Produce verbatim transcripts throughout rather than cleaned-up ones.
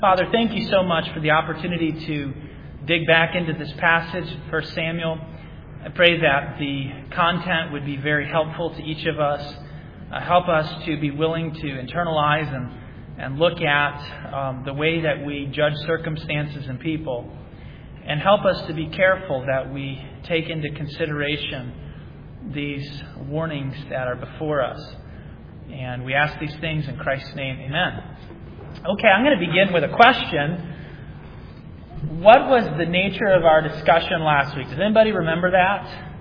Father, thank you so much for the opportunity to dig back into this passage, First Samuel. I pray that the content would be very helpful to each of us. Uh, help us to be willing to internalize and, and look at um, the way that we judge circumstances and people. And help us to be careful that we take into consideration these warnings that are before us. And we ask these things in Christ's name. Amen. Okay, I'm going to begin with a question. What was the nature of our discussion last week? Does anybody remember that?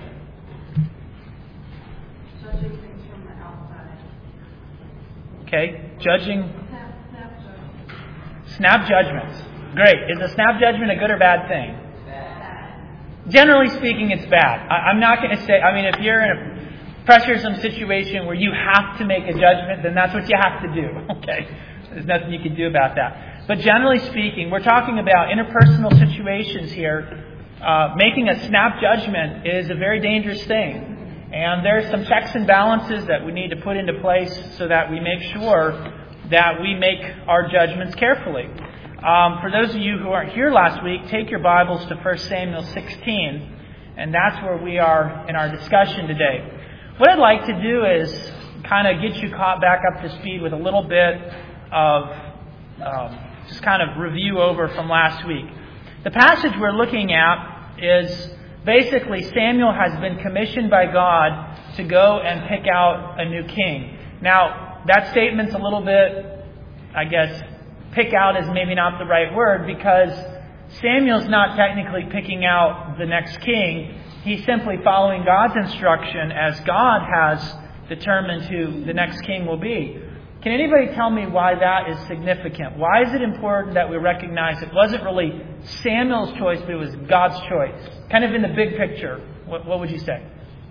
Judging things from the outside. Okay, judging. Snap, snap judgment. Snap judgments. Great. Is a snap judgment a good or bad thing? Bad. Generally speaking, it's bad. I, I'm not going to say, I mean, if you're in a pressuresome situation where you have to make a judgment, then that's what you have to do. Okay. There's nothing you can do about that. But generally speaking, we're talking about interpersonal situations here. Uh, making a snap judgment is a very dangerous thing. And there's some checks and balances that we need to put into place so that we make sure that we make our judgments carefully. Um, for those of you who aren't here last week, take your Bibles to First Samuel sixteen. And that's where we are in our discussion today. What I'd like to do is kind of get you caught back up to speed with a little bit of um, just kind of review over from last week. The passage we're looking at is basically Samuel has been commissioned by God to go and pick out a new king. Now, that statement's a little bit, I guess, pick out is maybe not the right word, because Samuel's not technically picking out the next king. He's simply following God's instruction as God has determined who the next king will be. Can anybody tell me why that is significant? Why is it important that we recognize it wasn't really Samuel's choice, but it was God's choice? Kind of in the big picture. What, what would you say?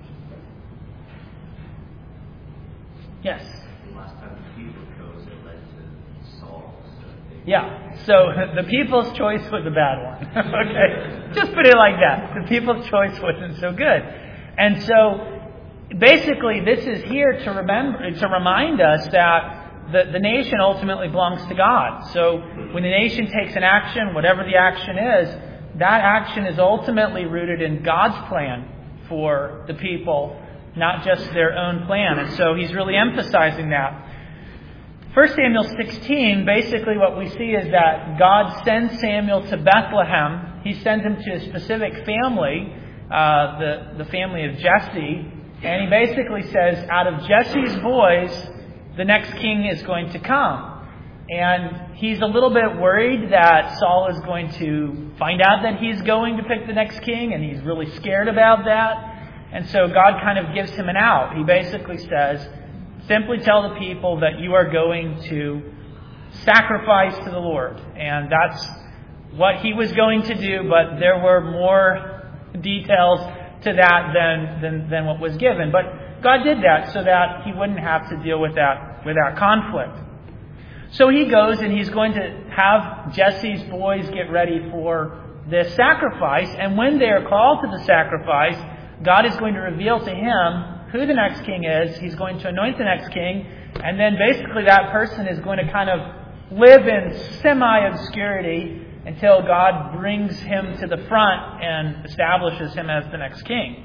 Yes? Last time the people chose, it led to Saul. So they... Yeah. So the people's choice was a bad one. Okay. Just put it like that. The people's choice wasn't so good. And so basically, this is here to remember, to remind us that the, the nation ultimately belongs to God. So when the nation takes an action, whatever the action is, that action is ultimately rooted in God's plan for the people, not just their own plan. And so he's really emphasizing that. First Samuel sixteen, basically what we see is that God sends Samuel to Bethlehem. He sends him to a specific family, uh, the, the family of Jesse. And he basically says, out of Jesse's boys, the next king is going to come. And he's a little bit worried that Saul is going to find out that he's going to pick the next king, and he's really scared about that. And so God kind of gives him an out. He basically says, simply tell the people that you are going to sacrifice to the Lord. And that's what he was going to do, but there were more details to that than, than than what was given. But God did that so that he wouldn't have to deal with that with that conflict. So he goes and he's going to have Jesse's boys get ready for this sacrifice. And when they are called to the sacrifice, God is going to reveal to him who the next king is. He's going to anoint the next king. And then basically that person is going to kind of live in semi-obscurity until God brings him to the front and establishes him as the next king.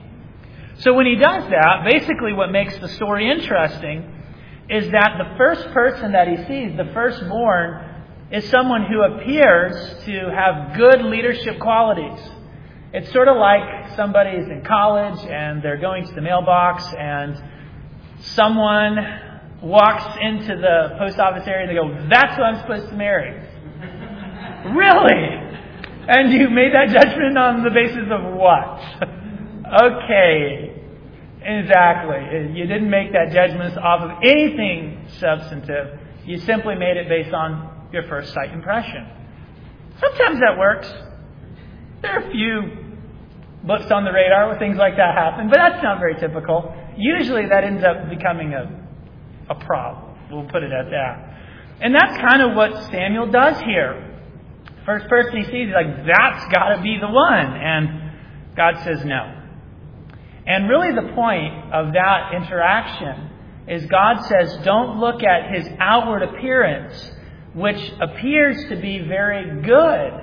So when he does that, basically what makes the story interesting is that the first person that he sees, the firstborn, is someone who appears to have good leadership qualities. It's sort of like somebody's in college and they're going to the mailbox and someone walks into the post office area and they go, "That's who I'm supposed to marry." Really? And you made that judgment on the basis of what? Okay. Exactly. You didn't make that judgment off of anything substantive. You simply made it based on your first sight impression. Sometimes that works. There are a few blips on the radar where things like that happen, but that's not very typical. Usually that ends up becoming a, a problem. We'll put it at that. And that's kind of what Samuel does here. First person he sees, he's like, that's got to be the one. And God says no. And really the point of that interaction is God says, don't look at his outward appearance, which appears to be very good,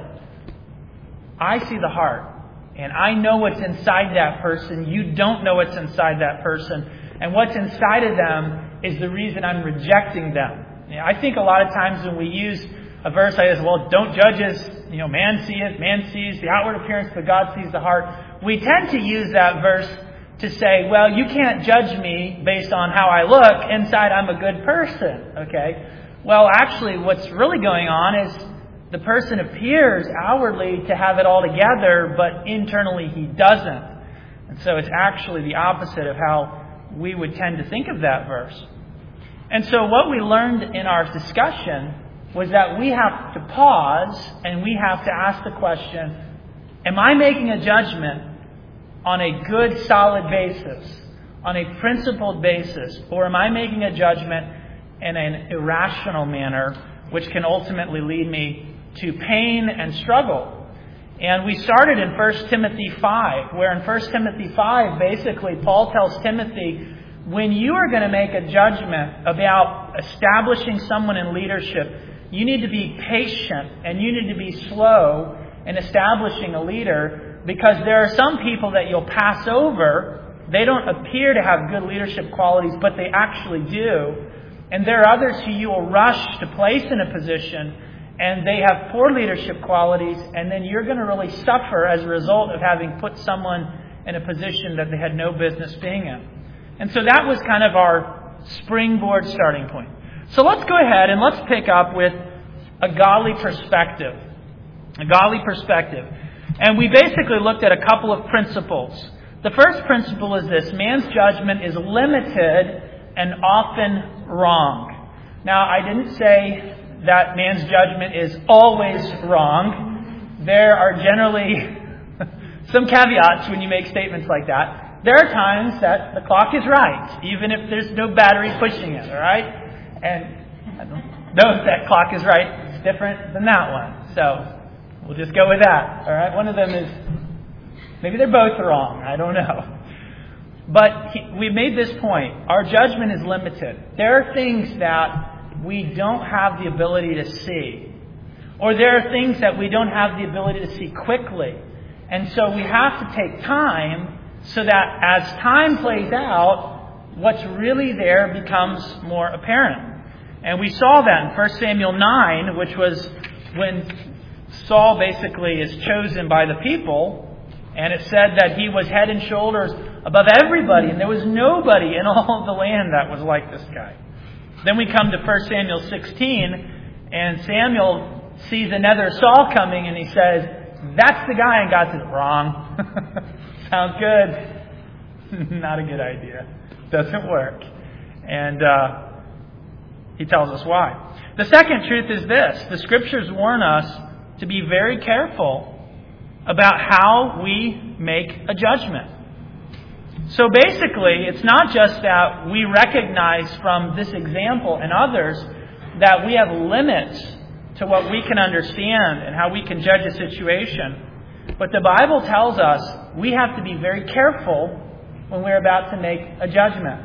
I see the heart. And I know what's inside that person. You don't know what's inside that person. And what's inside of them is the reason I'm rejecting them. You know, I think a lot of times when we use a verse like this, well, don't judge as, you know, man seeth, man sees the outward appearance, but God sees the heart. We tend to use that verse to say, well, you can't judge me based on how I look. Inside, I'm a good person. Okay? Well, actually, what's really going on is the person appears outwardly to have it all together, but internally he doesn't. And so it's actually the opposite of how we would tend to think of that verse. And so what we learned in our discussion was that we have to pause and we have to ask the question, am I making a judgment on a good, solid basis, on a principled basis, or am I making a judgment in an irrational manner, which can ultimately lead me to pain and struggle? And we started in First Timothy five, where in First Timothy five, basically, Paul tells Timothy, when you are going to make a judgment about establishing someone in leadership, you need to be patient and you need to be slow in establishing a leader, because there are some people that you'll pass over. They don't appear to have good leadership qualities, but they actually do. And there are others who you will rush to place in a position, and they have poor leadership qualities, and then you're going to really suffer as a result of having put someone in a position that they had no business being in. And so that was kind of our springboard starting point. So let's go ahead and let's pick up with a godly perspective. A godly perspective. And we basically looked at a couple of principles. The first principle is this: man's judgment is limited and often wrong. Now, I didn't say that man's judgment is always wrong. There are generally some caveats when you make statements like that. There are times that the clock is right, even if there's no battery pushing it, all right? And I don't know if that clock is right. It's different than that one. So we'll just go with that, all right? One of them is, maybe they're both wrong. I don't know. But he, we made this point. Our judgment is limited. There are things that we don't have the ability to see. Or there are things that we don't have the ability to see quickly. And so we have to take time so that as time plays out, what's really there becomes more apparent. And we saw that in First Samuel nine, which was when Saul basically is chosen by the people. And it said that he was head and shoulders above everybody. And there was nobody in all of the land that was like this guy. Then we come to First Samuel sixteen, and Samuel sees another Saul coming, and he says, that's the guy. And God says, wrong. Sounds good. Not a good idea. Doesn't work. And uh, he tells us why. The second truth is this. The Scriptures warn us to be very careful about how we make a judgment. So basically, it's not just that we recognize from this example and others that we have limits to what we can understand and how we can judge a situation. But the Bible tells us we have to be very careful when we're about to make a judgment.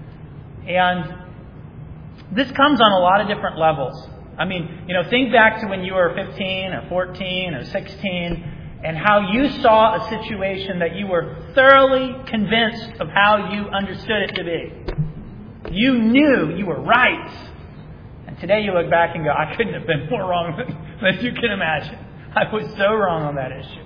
And this comes on a lot of different levels. I mean, you know, think back to when you were fifteen or fourteen or sixteen and how you saw a situation that you were thoroughly convinced of how you understood it to be. You knew you were right. And today you look back and go, I couldn't have been more wrong than, than you can imagine. I was so wrong on that issue.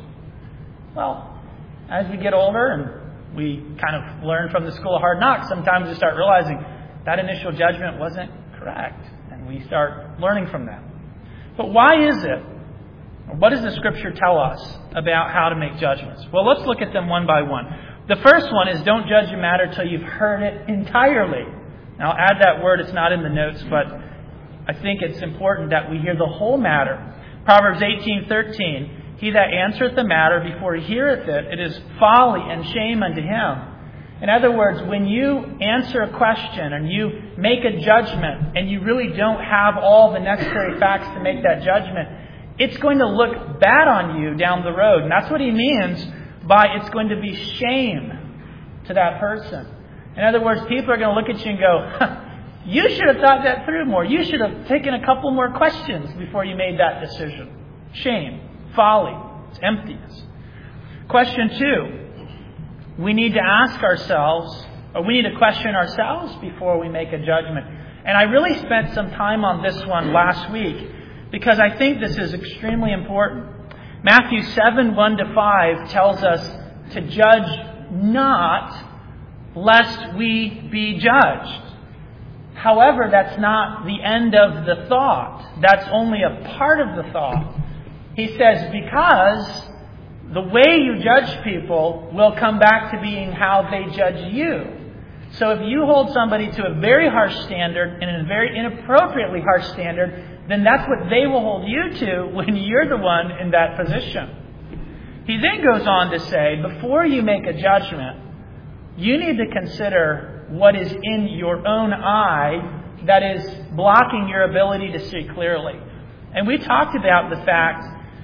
Well, as we get older and we kind of learn from the school of hard knocks, sometimes we start realizing that initial judgment wasn't correct. And we start learning from that. But why is it? What does the Scripture tell us about how to make judgments? Well, let's look at them one by one. The first one is don't judge a matter till you've heard it entirely. Now, I'll add that word. It's not in the notes, but I think it's important that we hear the whole matter. Proverbs eighteen thirteen. He that answereth the matter before he heareth it, it is folly and shame unto him. In other words, when you answer a question and you make a judgment and you really don't have all the necessary facts to make that judgment, it's going to look bad on you down the road. And that's what he means by it's going to be shame to that person. In other words, people are going to look at you and go, huh, You should have thought that through more. You should have taken a couple more questions before you made that decision. Shame, folly, it's emptiness. Question two, we need to ask ourselves, or we need to question ourselves before we make a judgment. And I really spent some time on this one last week because I think this is extremely important. Matthew seven, one to five tells us to judge not lest we be judged. However, that's not the end of the thought. That's only a part of the thought. He says, because the way you judge people will come back to being how they judge you. So if you hold somebody to a very harsh standard and a very inappropriately harsh standard, then that's what they will hold you to when you're the one in that position. He then goes on to say, before you make a judgment, you need to consider what is in your own eye that is blocking your ability to see clearly. And we talked about the fact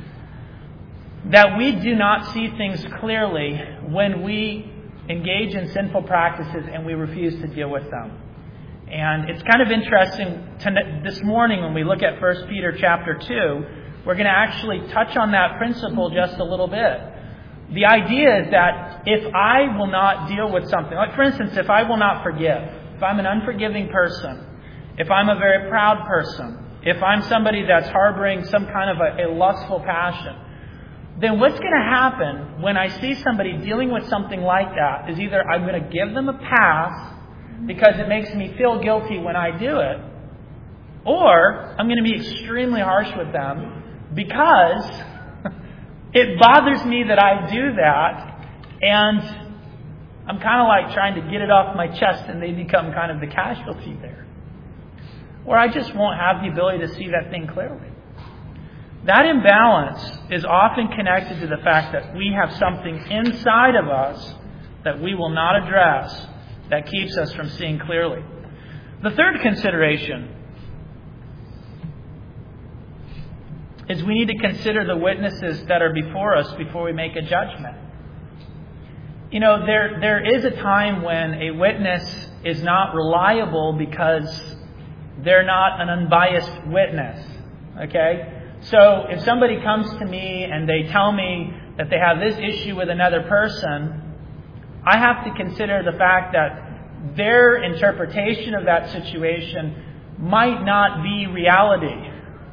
that we do not see things clearly when we engage in sinful practices and we refuse to deal with them. And it's kind of interesting to, this morning when we look at First Peter chapter two, we're going to actually touch on that principle just a little bit. The idea is that if I will not deal with something, like for instance, if I will not forgive, if I'm an unforgiving person, if I'm a very proud person, if I'm somebody that's harboring some kind of a, a lustful passion, then what's going to happen when I see somebody dealing with something like that is either I'm going to give them a pass because it makes me feel guilty when I do it, or I'm going to be extremely harsh with them because it bothers me that I do that, and I'm kind of like trying to get it off my chest, and they become kind of the casualty there. Or I just won't have the ability to see that thing clearly. That imbalance is often connected to the fact that we have something inside of us that we will not address that keeps us from seeing clearly. The third consideration is we need to consider the witnesses that are before us before we make a judgment. You know, there there is a time when a witness is not reliable because they're not an unbiased witness. Okay? So if somebody comes to me and they tell me that they have this issue with another person, I have to consider the fact that their interpretation of that situation might not be reality.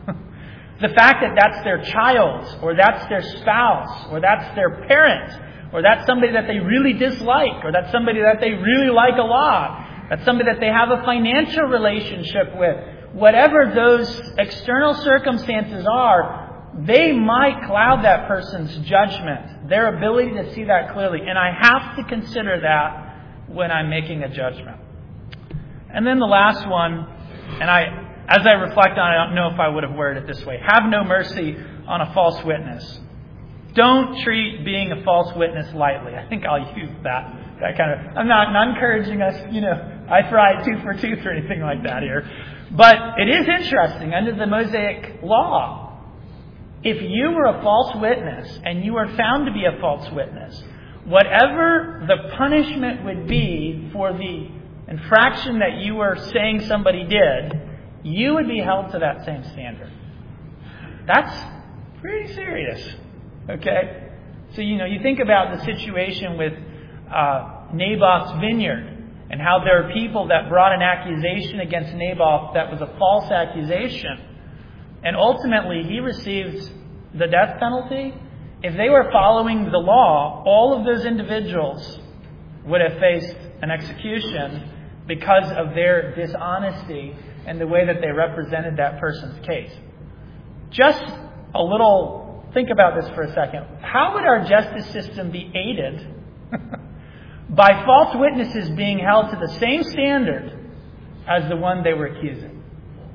The fact that that's their child, or that's their spouse, or that's their parent, or that's somebody that they really dislike, or that's somebody that they really like a lot, that's somebody that they have a financial relationship with, whatever those external circumstances are, they might cloud that person's judgment, their ability to see that clearly. And I have to consider that when I'm making a judgment. And then the last one, and I, as I reflect on it, I don't know if I would have worded it this way. Have no mercy on a false witness. Don't treat being a false witness lightly. I think I'll use that. That kind of. I'm not, not encouraging us, you know, I fried tooth for tooth or anything like that here. But it is interesting, under the Mosaic law, if you were a false witness and you were found to be a false witness, whatever the punishment would be for the infraction that you were saying somebody did, you would be held to that same standard. That's pretty serious. Okay? So, you know, you think about the situation with uh, Naboth's vineyard, and how there are people that brought an accusation against Naboth that was a false accusation. And ultimately, he received the death penalty. If they were following the law, all of those individuals would have faced an execution because of their dishonesty and the way that they represented that person's case. Just a little, think about this for a second. How would our justice system be aided by false witnesses being held to the same standard as the one they were accusing?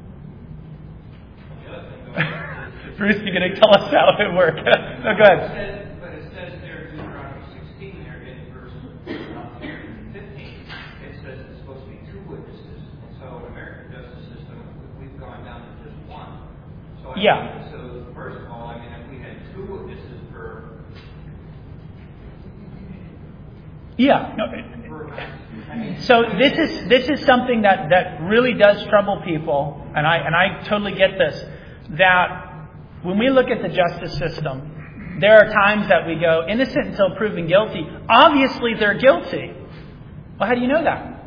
Bruce, you're going to tell us how it worked. No, go ahead. But it says there in Deuteronomy sixteen, there in verse fifteen, it says it's supposed to be two witnesses. And so in American justice system, we've gone down to just one. So I Yeah. think, so first of all, I mean, if we had two witnesses per Yeah. No, per So this is this is something that, that really does trouble people, and I and I totally get this. That when we look at the justice system, there are times that we go innocent until proven guilty. Obviously, they're guilty. Well, how do you know that?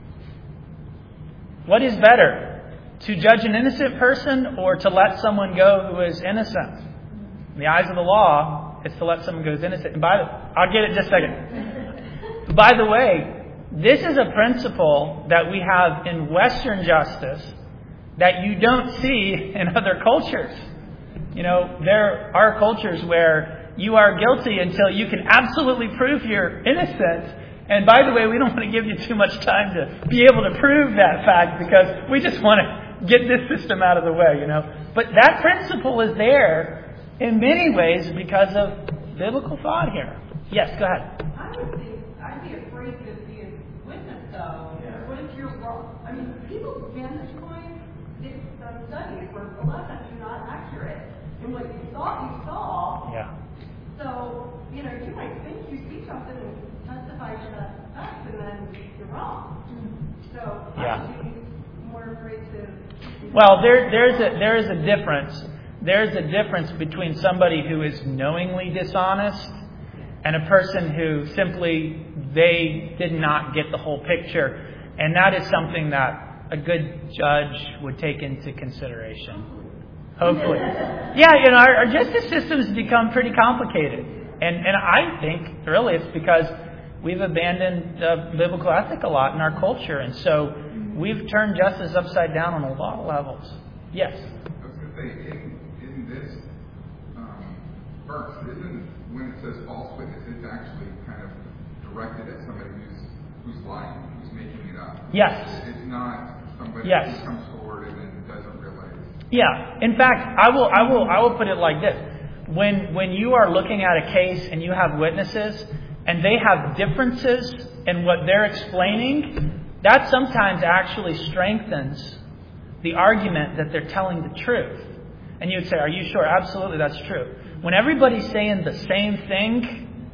What is better, to judge an innocent person or to let someone go who is innocent? In the eyes of the law, it's to let someone go who's innocent. And by the, I'll get it in just a second. By the way, this is a principle that we have in Western justice that you don't see in other cultures. You know, there are cultures where you are guilty until you can absolutely prove you're innocent. And by the way, we don't want to give you too much time to be able to prove that fact because we just want to get this system out of the way, you know. But that principle is there in many ways because of biblical thought here. Yes, go ahead. I would think, I'd be afraid to be a witness, though. Yeah. What if you're wrong? I mean, people's vantage point, it's done studies where a lot of times you're not accurate. And what you saw, you saw. Yeah. So, you know, you might think you see something and testify to that fact, and then you're wrong. So, Yeah. I would be more afraid to... Well, there, there's a there is a difference. There's a difference between somebody who is knowingly dishonest and a person who simply they did not get the whole picture, and that is something that a good judge would take into consideration. Hopefully, yeah. You know, our, our justice systems become pretty complicated, and and I think really it's because we've abandoned uh, biblical ethic a lot in our culture, and so we've turned justice upside down on a lot of levels. Yes. I was going to say, isn't, isn't this um, verse, isn't when it says false witness, it's actually kind of directed at somebody who's who's lying, who's making it up. Yes. It's not somebody Yes. who comes forward and then doesn't realize. Yeah. In fact, I will I will I will put it like this. When when you are looking at a case and you have witnesses and they have differences in what they're explaining, that sometimes actually strengthens the argument that they're telling the truth. And you'd say, are you sure? Absolutely, that's true. When everybody's saying the same thing,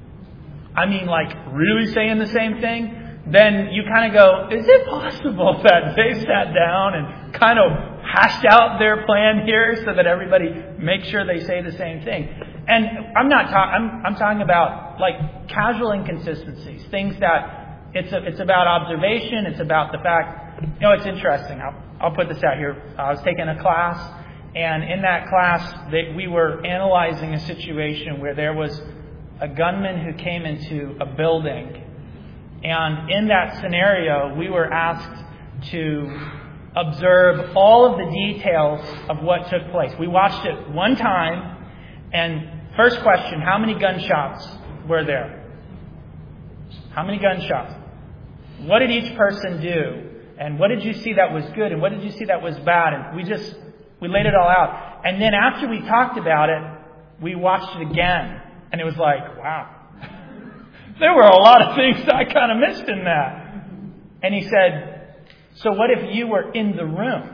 I mean like really saying the same thing, then you kind of go, is it possible that they sat down and kind of hashed out their plan here so that everybody makes sure they say the same thing? And I'm not talking, I'm, I'm talking about like casual inconsistencies, things that it's a, it's about observation. It's about the fact, you know, it's interesting. I'll, I'll put this out here. I was taking a class, and in that class, they, we were analyzing a situation where there was a gunman who came into a building. And in that scenario, we were asked to observe all of the details of what took place. We watched it one time, and first question, how many gunshots were there? How many gunshots? What did each person do? And what did you see that was good? And what did you see that was bad? And we just, we laid it all out. And then after we talked about it, we watched it again. And it was like, wow. There were a lot of things I kind of missed in that. And he said, so what if you were in the room?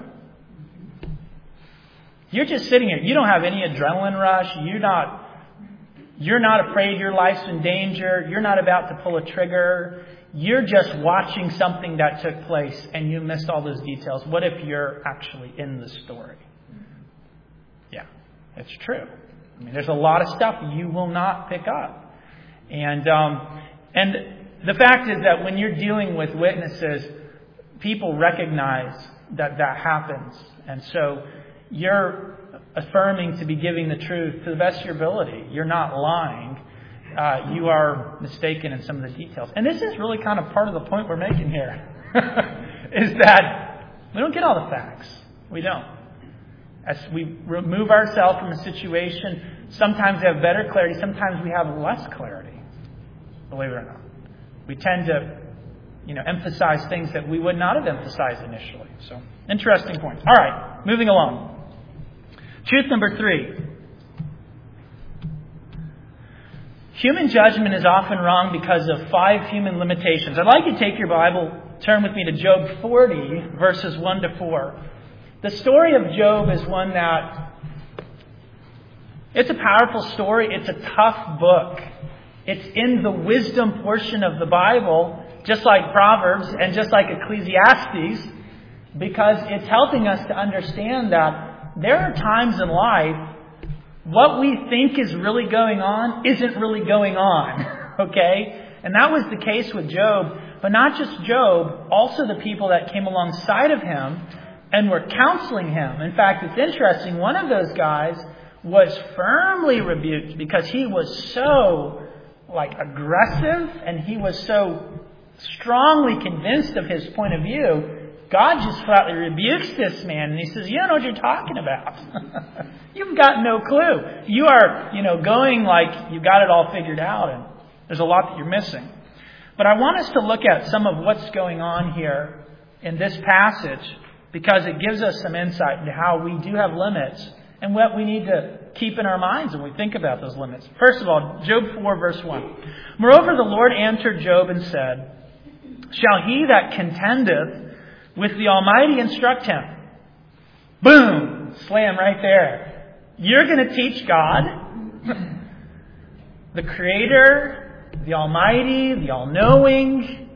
You're just sitting here. You don't have any adrenaline rush. You're not, you're not afraid your life's in danger. You're not about to pull a trigger. You're just watching something that took place and you missed all those details. What if you're actually in the story? Yeah, it's true. I mean, there's a lot of stuff you will not pick up. And um, and the fact is that when you're dealing with witnesses, people recognize that that happens. And so you're affirming to be giving the truth to the best of your ability. You're not lying. Uh, you are mistaken in some of the details. And this is really kind of part of the point we're making here. Is that we don't get all the facts. We don't. As we remove ourselves from a situation, sometimes we have better clarity. Sometimes we have less clarity. Believe it or not. We tend to, you know, emphasize things that we would not have emphasized initially. So, interesting point. All right, moving along. Truth number three. Human judgment is often wrong because of five human limitations. I'd like you to take your Bible, turn with me to Job forty, verses one to four. The story of Job is one that, it's a powerful story. It's a tough book. It's in the wisdom portion of the Bible. just like Proverbs and just like Ecclesiastes, because it's helping us to understand that there are times in life what we think is really going on isn't really going on. Okay? And that was the case with Job. But not just Job, also the people that came alongside of him and were counseling him. In fact, it's interesting, one of those guys was firmly rebuked because he was so like aggressive and he was so strongly convinced of his point of view. God just flatly rebukes this man and he says, you don't know what you're talking about. You've got no clue. You are, you know, going like you got it all figured out and there's a lot that you're missing. But I want us to look at some of what's going on here in this passage because it gives us some insight into how we do have limits and what we need to keep in our minds when we think about those limits. First of all, Job four, verse one. Moreover, the Lord answered Job and said, shall he that contendeth with the Almighty instruct him? Boom! Slam right there. You're going to teach God, the Creator, the Almighty, the All-Knowing.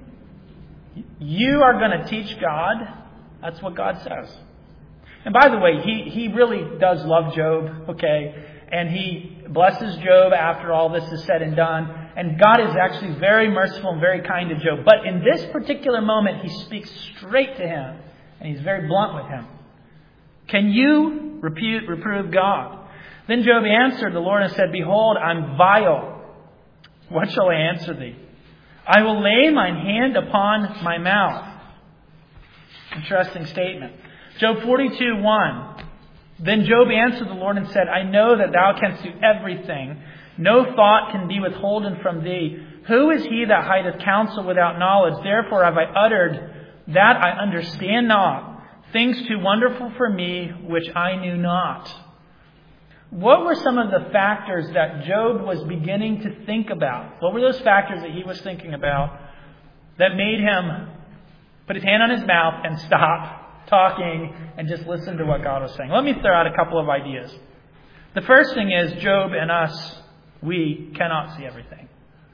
You are going to teach God. That's what God says. And by the way, he, he really does love Job, okay? And he blesses Job after all this is said and done. And God is actually very merciful and very kind to Job. But in this particular moment, he speaks straight to him. And he's very blunt with him. Can you repute, reprove God? Then Job answered the Lord and said, behold, I'm vile. What shall I answer thee? I will lay mine hand upon my mouth. Interesting statement. Job forty-two, one. Then Job answered the Lord and said, I know that thou canst do everything. No thought can be withholden from thee. Who is he that hideth counsel without knowledge? Therefore have I uttered that I understand not. Things too wonderful for me, which I knew not. What were some of the factors that Job was beginning to think about? What were those factors that he was thinking about that made him put his hand on his mouth and stop talking and just listen to what God was saying? Let me throw out a couple of ideas. The first thing is Job and us, we cannot see everything.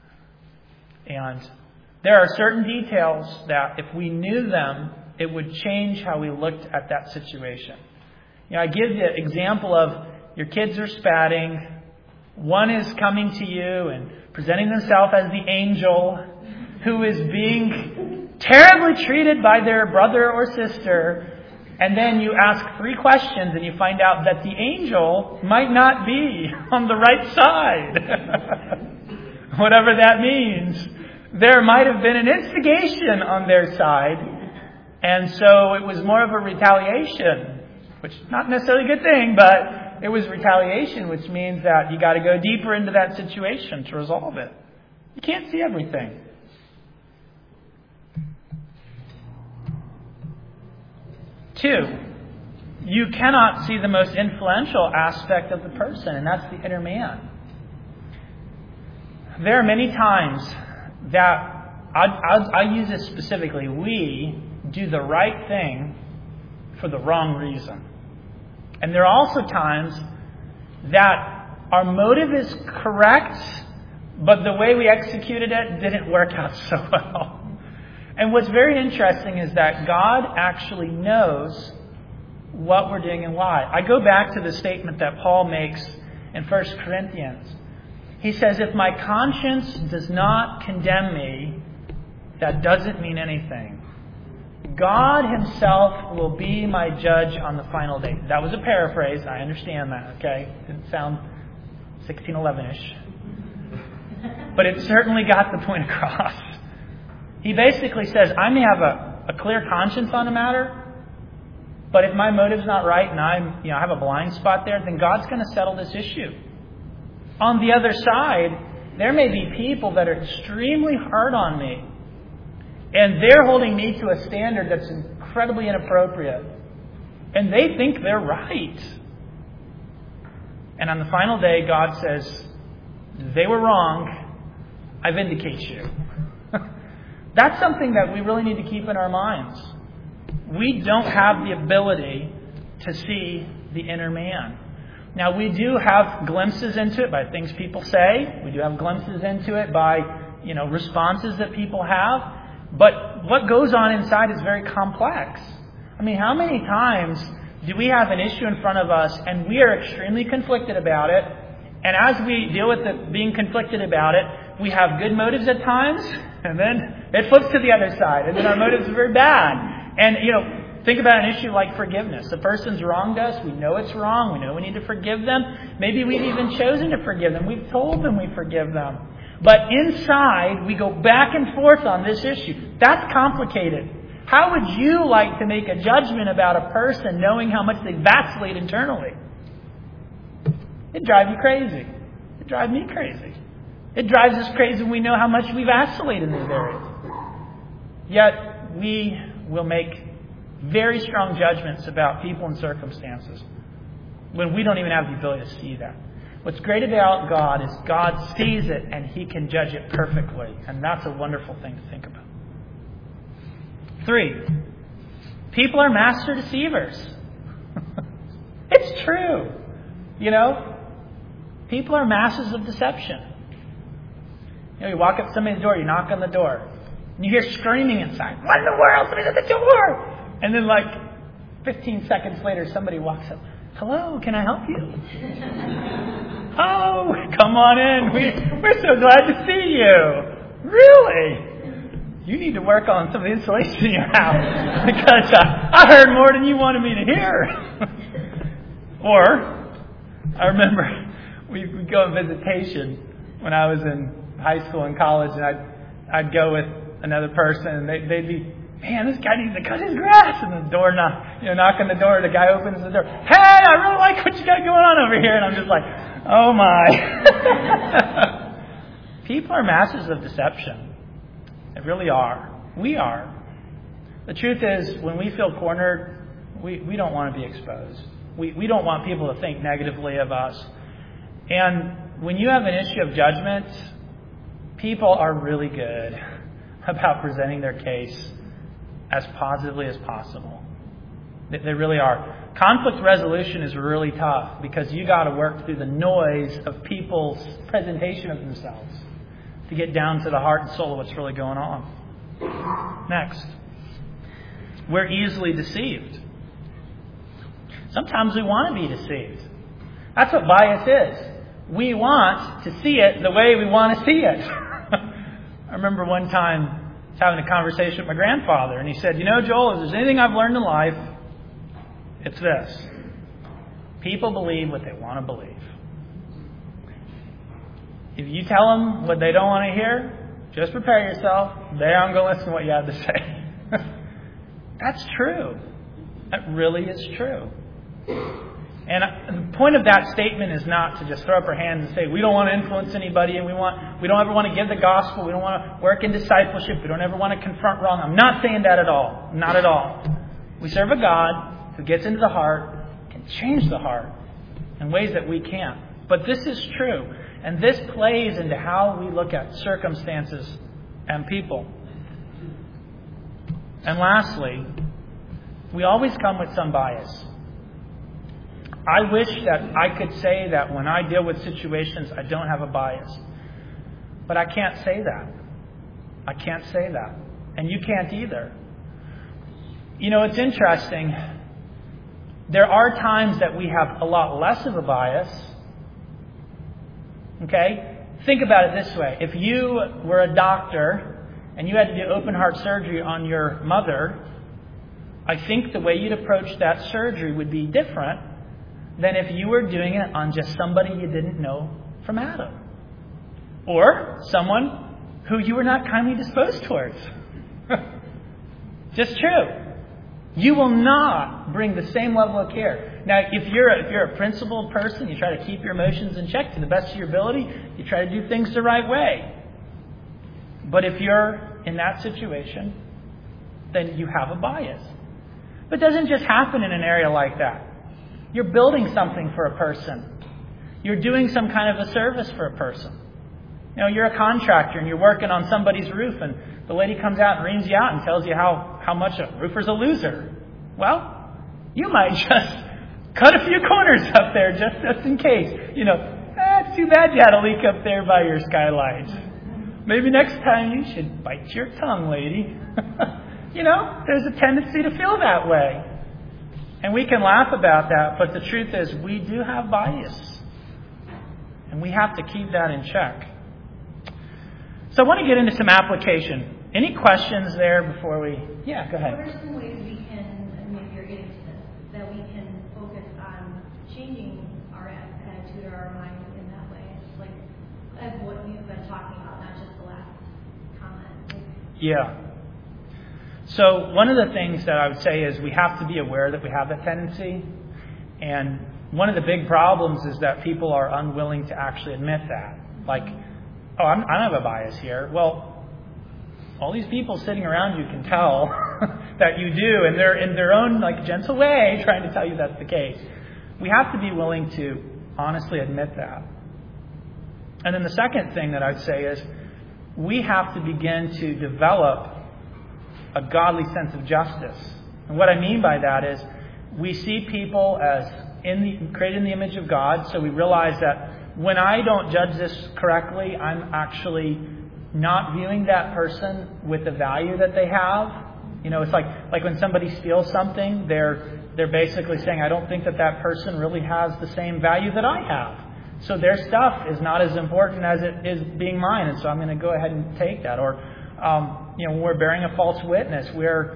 And there are certain details that if we knew them, it would change how we looked at that situation. You know, I give you an example of your kids are spatting. One is coming to you and presenting themselves as the angel who is being terribly treated by their brother or sister. And then you ask three questions and you find out that the angel might not be on the right side. Whatever that means. There might have been an instigation on their side. And so it was more of a retaliation, which is not necessarily a good thing, but it was retaliation, which means that you got to go deeper into that situation to resolve it. You can't see everything. Two, you cannot see the most influential aspect of the person, and that's the inner man. There are many times that, I, I, I use this specifically, we do the right thing for the wrong reason. And there are also times that our motive is correct, but the way we executed it didn't work out so well. And what's very interesting is that God actually knows what we're doing and why. I go back to the statement that Paul makes in First Corinthians. He says, if my conscience does not condemn me, that doesn't mean anything. God himself will be my judge on the final day. That was a paraphrase. I understand that, okay? Didn't sound sixteen eleven-ish. But it certainly got the point across. He basically says, I may have a, a clear conscience on a matter, but if my motive's not right and I'm, you know, I have a blind spot there, then God's going to settle this issue. On the other side, there may be people that are extremely hard on me. And they're holding me to a standard that's incredibly inappropriate. And they think they're right. And on the final day, God says, they were wrong. I vindicate you. That's something that we really need to keep in our minds. We don't have the ability to see the inner man. Now, we do have glimpses into it by things people say. We do have glimpses into it by, you know, responses that people have. But what goes on inside is very complex. I mean, how many times do we have an issue in front of us and we are extremely conflicted about it? And as we deal with it, being conflicted about it, we have good motives at times, and then it flips to the other side, and then our motives are very bad. And, you know, think about an issue like forgiveness. The person's wronged us. We know it's wrong. We know we need to forgive them. Maybe we've even chosen to forgive them. We've told them we forgive them. But inside, we go back and forth on this issue. That's complicated. How would you like to make a judgment about a person knowing how much they vacillate internally? It'd drive you crazy. It'd drive me crazy. It drives us crazy when we know how much we vacillate in these areas. Yet, we will make very strong judgments about people and circumstances when we don't even have the ability to see that. What's great about God is God sees it and He can judge it perfectly. And that's a wonderful thing to think about. Three, people are master deceivers. It's true. You know, people are masters of deception. You know, you walk up to somebody's door, you knock on the door, and you hear screaming inside, "What in the world? Somebody's at the door!" And then like fifteen seconds later, somebody walks up, "Hello, can I help you?" "Oh, come on in. We, we're so glad to see you." "Really? You need to work on some of the insulation in your house because uh, I heard more than you wanted me to hear." Or, I remember we would go on visitation when I was in high school and college, and I'd, I'd go with another person, and they, they'd be, "Man, this guy needs to cut his grass." And the door knock, you know, knock on the door, the guy opens the door. "Hey, I really like what you got going on over here." And I'm just like, oh my. People are masters of deception. They really are. We are. The truth is, when we feel cornered, we, we don't want to be exposed. We, we don't want people to think negatively of us. And when you have an issue of judgment, people are really good about presenting their case as positively as possible. They, they really are. Conflict resolution is really tough because you got to work through the noise of people's presentation of themselves to get down to the heart and soul of what's really going on. Next, we're easily deceived. Sometimes we want to be deceived. That's what bias is. We want to see it the way we want to see it. I remember one time I was having a conversation with my grandfather, and he said, "You know, Joel, if there's anything I've learned in life, it's this. People believe what they want to believe. If you tell them what they don't want to hear, just prepare yourself. They aren't going to listen to what you have to say." That's true. That really is true. And the point of that statement is not to just throw up our hands and say, we don't want to influence anybody, and we want we don't ever want to give the gospel. We don't want to work in discipleship. We don't ever want to confront wrong. I'm not saying that at all. Not at all. We serve a God who gets into the heart, can change the heart in ways that we can't. But this is true. And this plays into how we look at circumstances and people. And lastly, we always come with some bias. I wish that I could say that when I deal with situations, I don't have a bias. But I can't say that. I can't say that. And you can't either. You know, it's interesting. There are times that we have a lot less of a bias. Okay? Think about it this way. If you were a doctor and you had to do open heart surgery on your mother, I think the way you'd approach that surgery would be different than if you were doing it on just somebody you didn't know from Adam. Or someone who you were not kindly disposed towards. Just true. You will not bring the same level of care. Now, if you're a, if you're a principled person, you try to keep your emotions in check to the best of your ability. You try to do things the right way. But if you're in that situation, then you have a bias. But it doesn't just happen in an area like that. You're building something for a person. You're doing some kind of a service for a person. You know, you're a contractor and you're working on somebody's roof, and the lady comes out and reams you out and tells you how, how much a roofer's a loser. Well, you might just cut a few corners up there just, just in case. You know, ah, it's too bad you had a leak up there by your skylight. Maybe next time you should bite your tongue, lady. You know, there's a tendency to feel that way. And we can laugh about that, but the truth is we do have bias. And we have to keep that in check. So I want to get into some application. Any questions there before we... Yeah, go ahead. What are some ways we can, and maybe you're getting to this, that we can focus on changing our attitude or our mind in that way? Like, as what you've been talking about, not just the last comment. Yeah. So one of the things that I would say is we have to be aware that we have that tendency. And one of the big problems is that people are unwilling to actually admit that. Like, oh, I'm, I don't have a bias here. Well, all these people sitting around you can tell that you do, and they're in their own like gentle way trying to tell you that's the case. We have to be willing to honestly admit that. And then the second thing that I'd say is we have to begin to develop a godly sense of justice. And what I mean by that is we see people as in the, created in the image of God, so we realize that when I don't judge this correctly, I'm actually not viewing that person with the value that they have. You know, it's like like when somebody steals something, they're they're basically saying, I don't think that that person really has the same value that I have. So their stuff is not as important as it is being mine, and so I'm going to go ahead and take that. Or, um, you know, when we're bearing a false witness, we're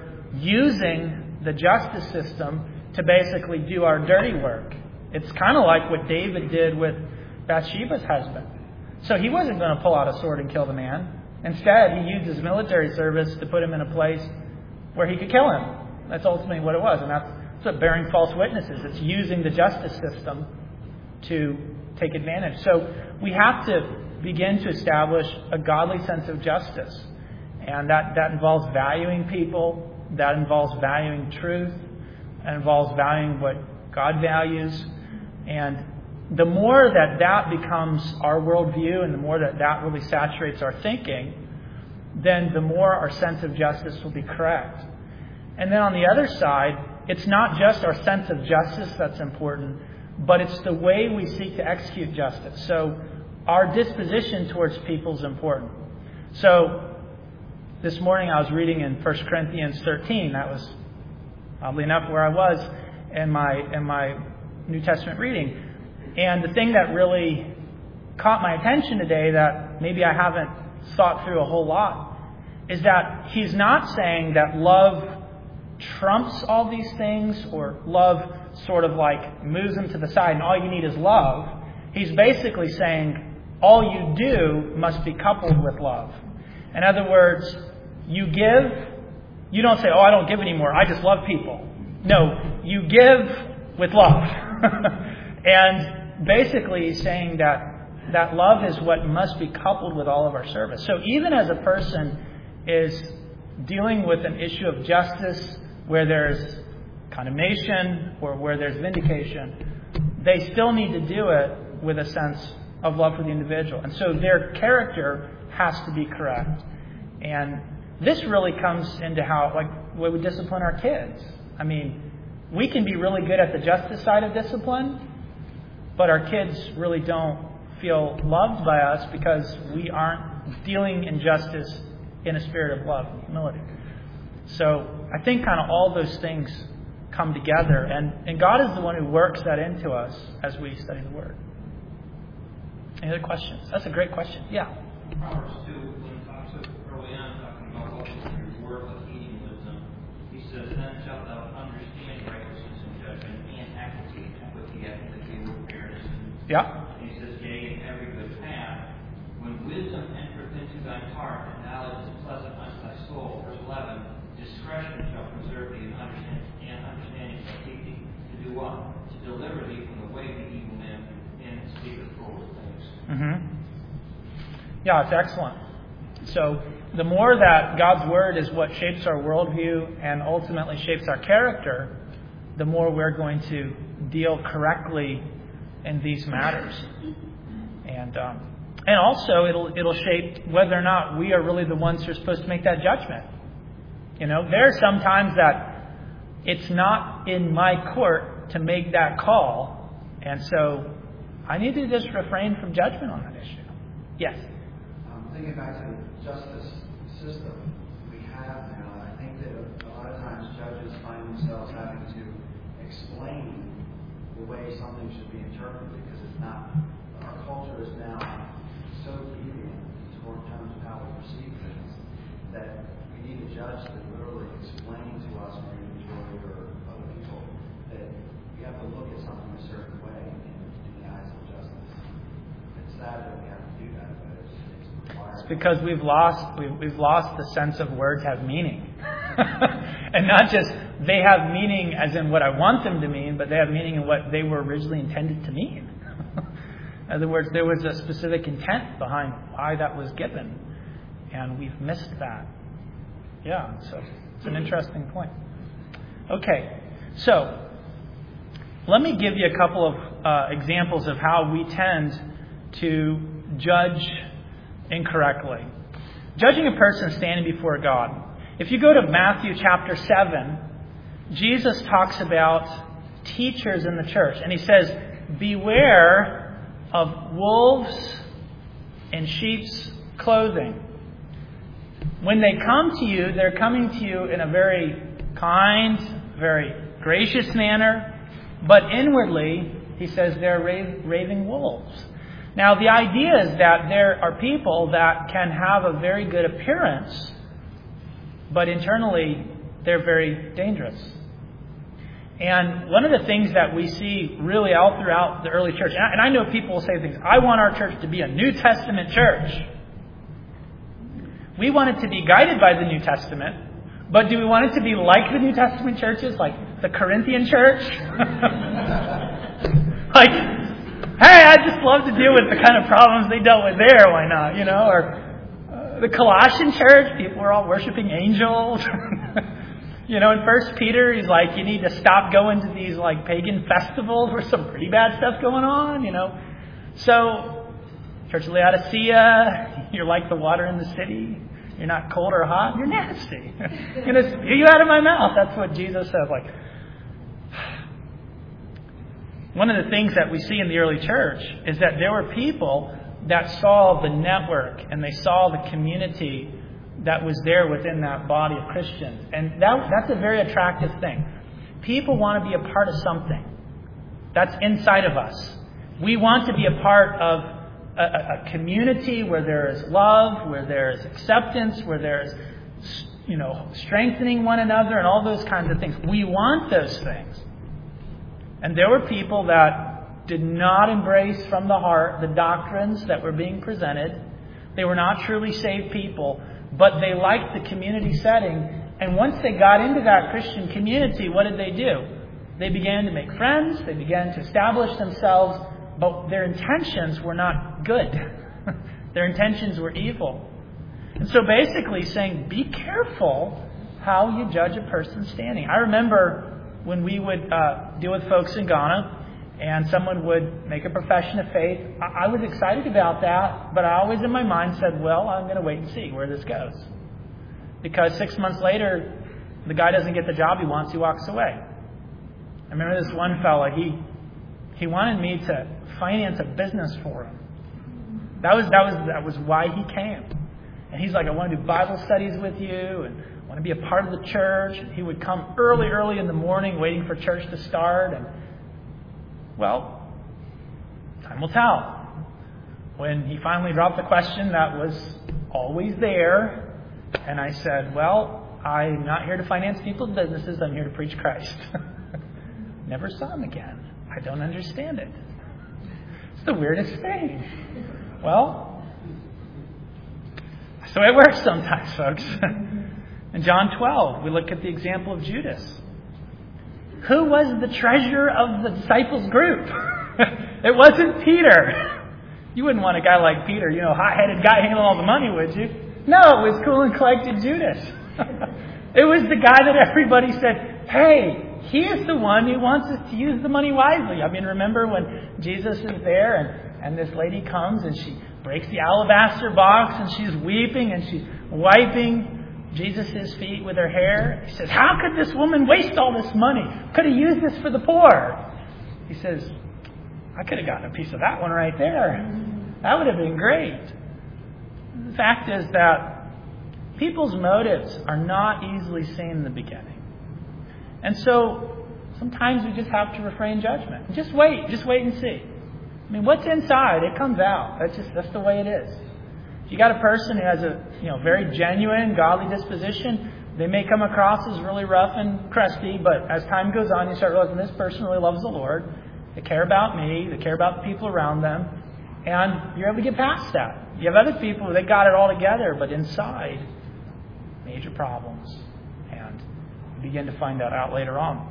using the justice system to basically do our dirty work. It's kind of like what David did with Bathsheba's husband. So he wasn't going to pull out a sword and kill the man. Instead, he used his military service to put him in a place where he could kill him. That's ultimately what it was. And that's, that's what bearing false witnesses. It's using the justice system to take advantage. So we have to begin to establish a godly sense of justice. And that, that involves valuing people. That involves valuing truth. That involves valuing what God values. And the more that that becomes our worldview and the more that that really saturates our thinking, then the more our sense of justice will be correct. And then on the other side, it's not just our sense of justice that's important, but it's the way we seek to execute justice. So our disposition towards people is important. So this morning I was reading in First Corinthians thirteen. That was, oddly enough, where I was in my in my New Testament reading. And the thing that really caught my attention today that maybe I haven't thought through a whole lot is that he's not saying that love trumps all these things or love sort of like moves them to the side and all you need is love. He's basically saying all you do must be coupled with love. In other words, you give, you don't say, oh, I don't give anymore, I just love people. No, you give with love. And basically he's saying that that love is what must be coupled with all of our service. So even as a person is dealing with an issue of justice where there's condemnation or where there's vindication, they still need to do it with a sense of love for the individual. And so their character has to be correct. And this really comes into how, like, the way we discipline our kids. I mean, we can be really good at the justice side of discipline, but our kids really don't feel loved by us because we aren't dealing in justice in a spirit of love and humility. So I think kind of all those things come together, and, and God is the one who works that into us as we study the Word. Any other questions? That's a great question. Yeah. Proverbs two, when it talks early on, talking about what is your word like eating wisdom, he says, then shalt thou understand righteousness and judgment and equity, equity, equity, with fairness. And Yeah. he says, yea, in every good path. When wisdom entereth into thine heart, and knowledge is pleasant unto thy soul. Verse eleven, discretion shall preserve thee, and understanding, and understanding shall keep thee. To do what? To deliver thee from the way of the evil man, and speak of foolish things. Mm-hmm. Yeah, it's excellent. So the more that God's Word is what shapes our worldview and ultimately shapes our character, the more we're going to deal correctly in these matters. And um, and also it'll it'll shape whether or not we are really the ones who are supposed to make that judgment. You know, there are some times that it's not in my court to make that call, and so I need to just refrain from judgment on that issue. Yes? Um, thinking back to the justice system we have now, and I think that a lot of times judges find themselves having to explain the way something should be interpreted because it's not, our culture is now so deviant toward terms of how we perceive things that we need a judge to literally explain to us, or a jury or other people, that we have to look at something a certain way in, in the eyes of justice. It's sad that we have to do that, but it's, it's required. It's because we've lost we've, we've lost the sense of words have meaning. And not just they have meaning as in what I want them to mean, but they have meaning in what they were originally intended to mean. In other words, there was a specific intent behind why that was given, and we've missed that. Yeah, so it's an interesting point. Okay, so let me give you a couple of uh, examples of how we tend to judge incorrectly. Judging a person standing before God. If you go to Matthew chapter seven, Jesus talks about teachers in the church. And he says, beware of wolves in sheep's clothing. When they come to you, they're coming to you in a very kind, very gracious manner. But inwardly, he says, they're raving wolves. Now, the idea is that there are people that can have a very good appearance, but internally, they're very dangerous. And one of the things that we see really all throughout the early church, and I know people will say things, I want our church to be a New Testament church. We want it to be guided by the New Testament, but do we want it to be like the New Testament churches, like the Corinthian church? Like, hey, I just love to deal with the kind of problems they dealt with there, why not, you know? Or uh, the Colossian church, people were all worshiping angels. You know, in First Peter, he's like, you need to stop going to these like pagan festivals where some pretty bad stuff going on, you know. So, Church of Laodicea, you're like the water in the city. You're not cold or hot. You're nasty. I'm going to spew you out of my mouth. That's what Jesus says. Like, one of the things that we see in the early church is that there were people that saw the network and they saw the community that was there within that body of Christians. And that that's a very attractive thing. People want to be a part of something that's inside of us. We want to be a part of a, a community where there is love, where there is acceptance, where there is, you know, strengthening one another and all those kinds of things. We want those things. And there were people that did not embrace from the heart the doctrines that were being presented. They were not truly saved people, but they liked the community setting. And once they got into that Christian community, what did they do? They began to make friends. They began to establish themselves. But their intentions were not good. Their intentions were evil. And so basically saying, be careful how you judge a person standing. I remember when we would uh, deal with folks in Ghana and someone would make a profession of faith, I-, I was excited about that, but I always in my mind said, well, I'm going to wait and see where this goes. Because six months later, the guy doesn't get the job he wants, he walks away. I remember this one fella, he he wanted me to finance a business for him. That was that was that was why he came. And he's like, I want to do Bible studies with you and I want to be a part of the church. And he would come early, early in the morning waiting for church to start. And, well, time will tell. When he finally dropped the question that was always there, and I said, well, I'm not here to finance people's businesses. I'm here to preach Christ. Never saw him again. I don't understand it. It's the weirdest thing. Well, that's the way it works sometimes, folks. In John twelve, we look at the example of Judas. Who was the treasurer of the disciples group? It wasn't Peter. You wouldn't want a guy like Peter, you know, hot-headed guy handling all the money, would you? No, it was cool and collected Judas. It was the guy that everybody said, hey, he is the one who wants us to use the money wisely. I mean, remember when Jesus is there and, and this lady comes and she breaks the alabaster box and she's weeping and she's wiping Jesus' feet with her hair. He says, how could this woman waste all this money? Could have used this for the poor. He says, I could have gotten a piece of that one right there. That would have been great. The fact is that people's motives are not easily seen in the beginning. And so sometimes we just have to refrain judgment. Just wait. Just wait and see. I mean, what's inside, it comes out. That's just that's the way it is. If you got a person who has a you know very genuine, godly disposition, they may come across as really rough and crusty, but as time goes on, you start realizing this person really loves the Lord. They care about me. They care about the people around them. And you're able to get past that. You have other people, they got it all together, but inside, major problems. And you begin to find that out later on.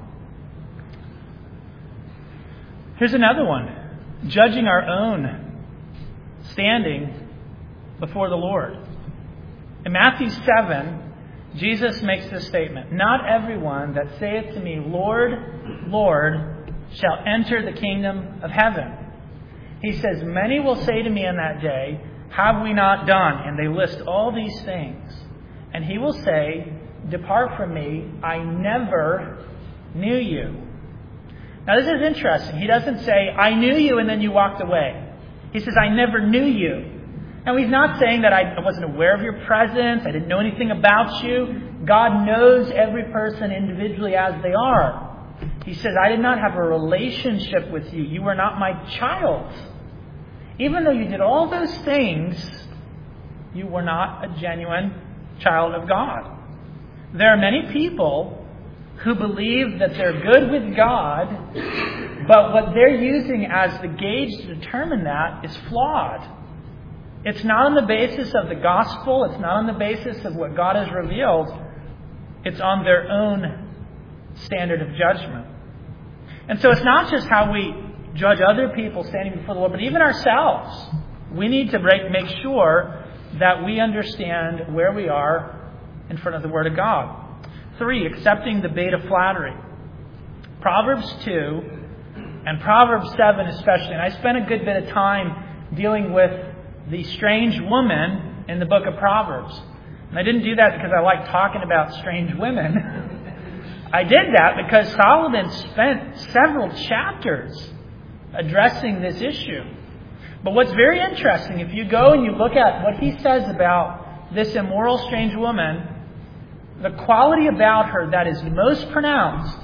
Here's another one. Judging our own standing before the Lord. In Matthew seven, Jesus makes this statement. Not everyone that saith to me, Lord, Lord, shall enter the kingdom of heaven. He says, many will say to me in that day, have we not done? And they list all these things. And he will say, depart from me, I never knew you. Now this is interesting. He doesn't say, I knew you and then you walked away. He says, I never knew you. Now he's not saying that I wasn't aware of your presence, I didn't know anything about you. God knows every person individually as they are. He says, I did not have a relationship with you. You were not my child. Even though you did all those things, you were not a genuine child of God. There are many people who believe that they're good with God, but what they're using as the gauge to determine that is flawed. It's not on the basis of the gospel. It's not on the basis of what God has revealed. It's on their own standard of judgment. And so it's not just how we judge other people standing before the Lord, but even ourselves. We need to break, make sure that we understand where we are in front of the Word of God. Three, accepting the bait of flattery. Proverbs two and Proverbs seven especially. And I spent a good bit of time dealing with the strange woman in the book of Proverbs. And I didn't do that because I like talking about strange women. I did that because Solomon spent several chapters addressing this issue. But what's very interesting, if you go and you look at what he says about this immoral strange woman, the quality about her that is most pronounced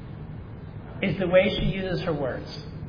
is the way she uses her words.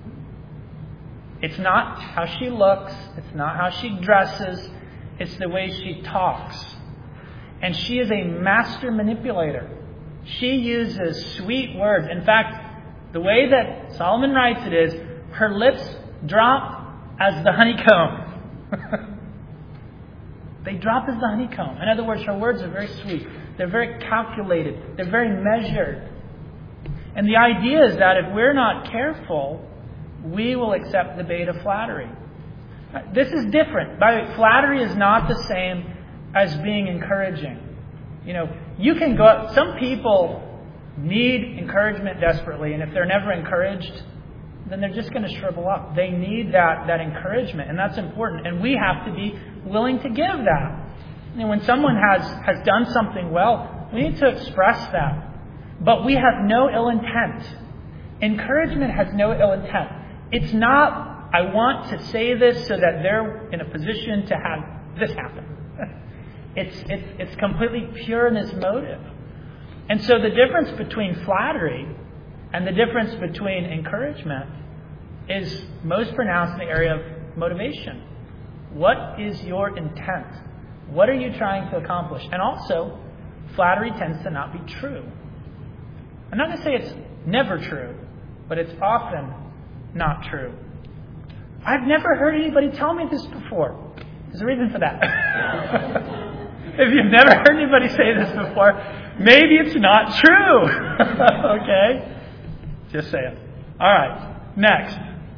It's not how she looks. It's not how she dresses. It's the way she talks. And she is a master manipulator. She uses sweet words. In fact, the way that Solomon writes it is, her lips drop as the honeycomb. They drop as the honeycomb. In other words, her words are very sweet. They're very calculated. They're very measured. And the idea is that if we're not careful, we will accept the bait of flattery. This is different. By the way, flattery is not the same as being encouraging. You know, you can go up. Some people need encouragement desperately, and if they're never encouraged, then they're just going to shrivel up. They need that, that encouragement, and that's important. And we have to be willing to give that. And when someone has, has done something well, we need to express that. But we have no ill intent. Encouragement has no ill intent. It's not, I want to say this so that they're in a position to have this happen. It's, it's, it's completely pure in its motive. And so the difference between flattery and the difference between encouragement is most pronounced in the area of motivation. What is your intent? What are you trying to accomplish? And also, flattery tends to not be true. I'm not going to say it's never true, but it's often not true. I've never heard anybody tell me this before. There's a reason for that. If you've never heard anybody say this before, maybe it's not true. Okay? Just say it. All right. Next.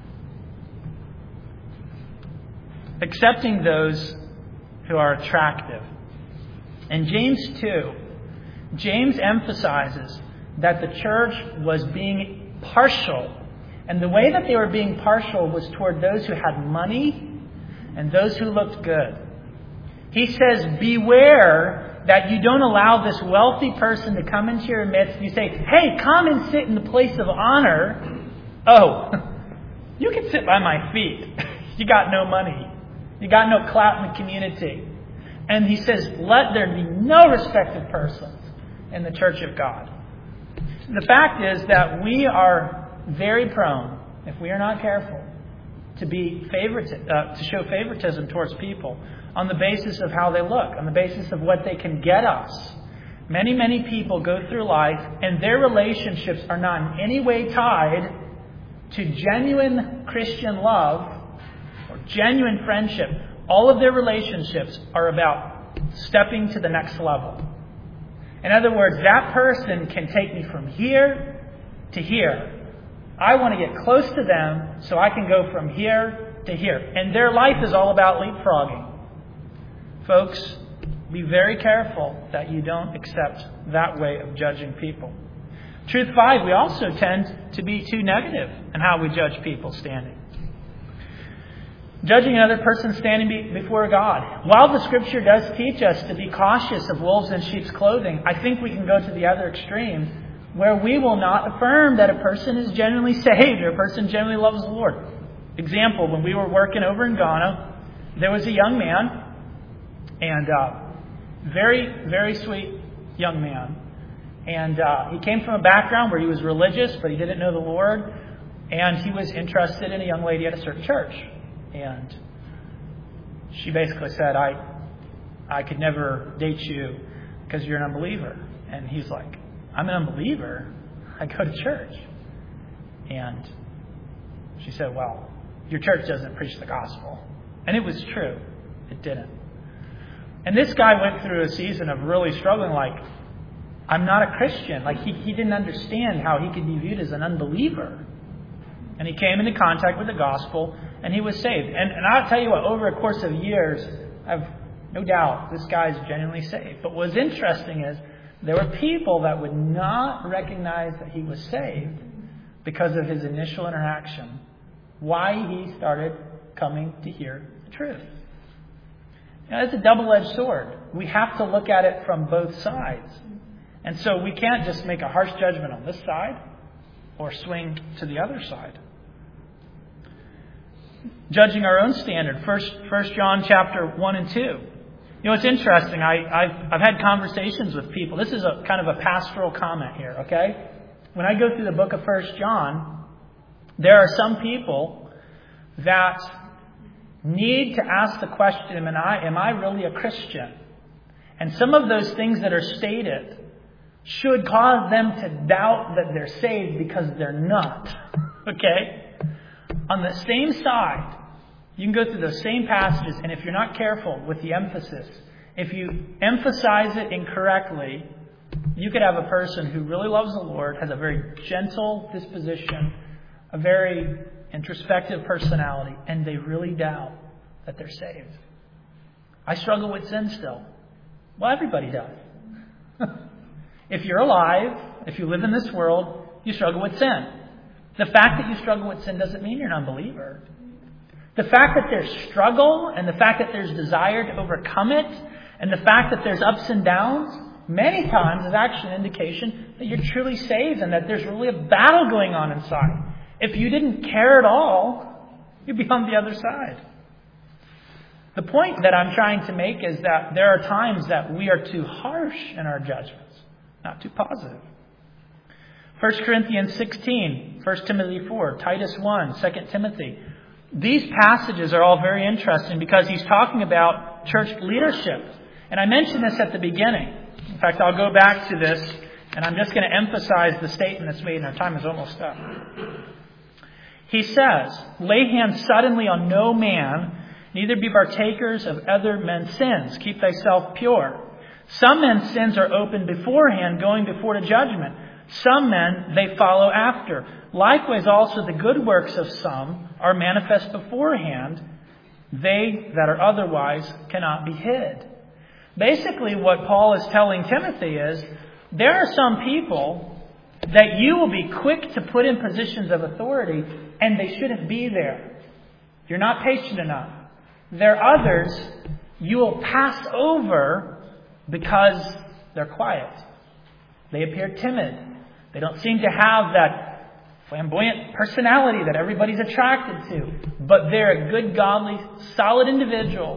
Accepting those who are attractive. In James two, James emphasizes that the church was being partial. And the way that they were being partial was toward those who had money and those who looked good. He says, beware that you don't allow this wealthy person to come into your midst and you say, hey, come and sit in the place of honor. Oh, you can sit by my feet. You got no money. You got no clout in the community. And he says, let there be no respect of persons in the church of God. The fact is that we are very prone, if we are not careful, to be favorite, uh, to show favoritism towards people on the basis of how they look, on the basis of what they can get us. Many, many people go through life and their relationships are not in any way tied to genuine Christian love or genuine friendship. All of their relationships are about stepping to the next level. In other words, that person can take me from here to here. I want to get close to them so I can go from here to here. And their life is all about leapfrogging. Folks, be very careful that you don't accept that way of judging people. Truth five, we also tend to be too negative in how we judge people standing. Judging another person standing be- before God. While the Scripture does teach us to be cautious of wolves in sheep's clothing, I think we can go to the other extreme where we will not affirm that a person is genuinely saved or a person genuinely loves the Lord. Example, when we were working over in Ghana, there was a young man, and uh, very, very sweet young man. And uh, he came from a background where he was religious, but he didn't know the Lord. And he was interested in a young lady at a certain church. And she basically said, I I could never date you because you're an unbeliever. And he's like, I'm an unbeliever? I go to church. And she said, well, your church doesn't preach the gospel. And it was true. It didn't. And this guy went through a season of really struggling, like, I'm not a Christian. Like, he, he didn't understand how he could be viewed as an unbeliever. And he came into contact with the gospel, and he was saved. And, and I'll tell you what, over a course of years, I've no doubt this guy's genuinely saved. But what's interesting is there were people that would not recognize that he was saved because of his initial interaction. Why he started coming to hear the truth. Now, it's a double-edged sword. We have to look at it from both sides. And so we can't just make a harsh judgment on this side or swing to the other side. Judging our own standard. First, First John chapter one and two. You know, it's interesting. I, I've, I've had conversations with people. This is a kind of a pastoral comment here, okay? When I go through the book of First John, there are some people that need to ask the question, am I, am I really a Christian? And some of those things that are stated should cause them to doubt that they're saved because they're not. Okay? On the same side, you can go through those same passages, and if you're not careful with the emphasis, if you emphasize it incorrectly, you could have a person who really loves the Lord, has a very gentle disposition, a very introspective personality, and they really doubt that they're saved. I struggle with sin still. Well, everybody does. If you're alive, if you live in this world, you struggle with sin. The fact that you struggle with sin doesn't mean you're an unbeliever. The fact that there's struggle and the fact that there's desire to overcome it and the fact that there's ups and downs many times is actually an indication that you're truly saved and that there's really a battle going on inside. If you didn't care at all, you'd be on the other side. The point that I'm trying to make is that there are times that we are too harsh in our judgments, not too positive. First Corinthians sixteen, First Timothy four, Titus one, Second Timothy. These passages are all very interesting because he's talking about church leadership. And I mentioned this at the beginning. In fact, I'll go back to this, and I'm just going to emphasize the statement that's made, and our time is almost up. He says, lay hands suddenly on no man, neither be partakers of other men's sins. Keep thyself pure. Some men's sins are open beforehand, going before to judgment. Some men they follow after. Likewise also the good works of some are manifest beforehand. They that are otherwise cannot be hid. Basically what Paul is telling Timothy is, there are some people that you will be quick to put in positions of authority and they shouldn't be there. You're not patient enough. There are others you will pass over because they're quiet. They appear timid. They don't seem to have that flamboyant personality that everybody's attracted to. But they're a good, godly, solid individual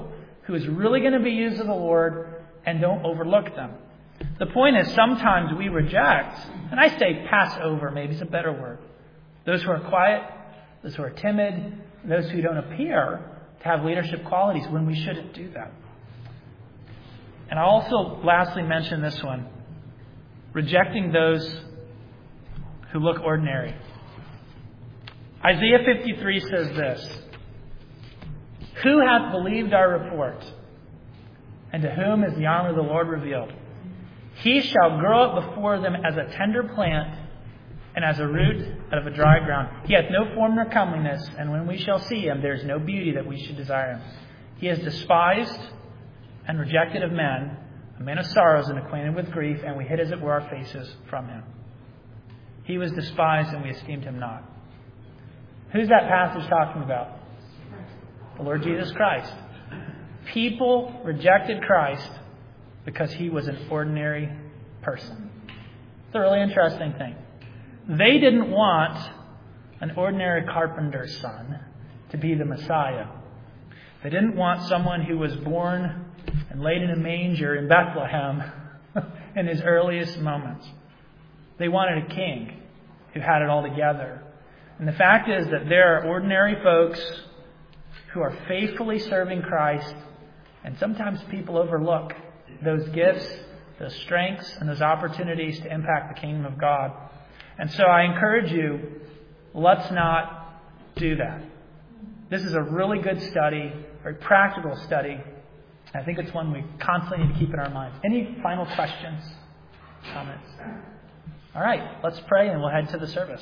who is really going to be used of the Lord, and don't overlook them. The point is, sometimes we reject, and I say pass over, maybe it's a better word, those who are quiet, those who are timid, those who don't appear to have leadership qualities when we shouldn't do that. And I'll also lastly mention this one, rejecting those who look ordinary. Isaiah fifty-three says this, "Who hath believed our report? And to whom is the arm of the Lord revealed? He shall grow up before them as a tender plant, and as a root out of a dry ground. He hath no form nor comeliness, and when we shall see him, there is no beauty that we should desire him. He is despised and rejected of men, a man of sorrows and acquainted with grief, and we hid as it were our faces from him. He was despised, and we esteemed him not." Who's that passage talking about? The Lord Jesus Christ. People rejected Christ because he was an ordinary person. It's a really interesting thing. They didn't want an ordinary carpenter's son to be the Messiah. They didn't want someone who was born and laid in a manger in Bethlehem in his earliest moments. They wanted a king who had it all together. And the fact is that there are ordinary folks who are faithfully serving Christ, and sometimes people overlook those gifts, those strengths, and those opportunities to impact the kingdom of God. And so I encourage you, let's not do that. This is a really good study, a very practical study. I think it's one we constantly need to keep in our minds. Any final questions, comments? All right, let's pray and we'll head to the service.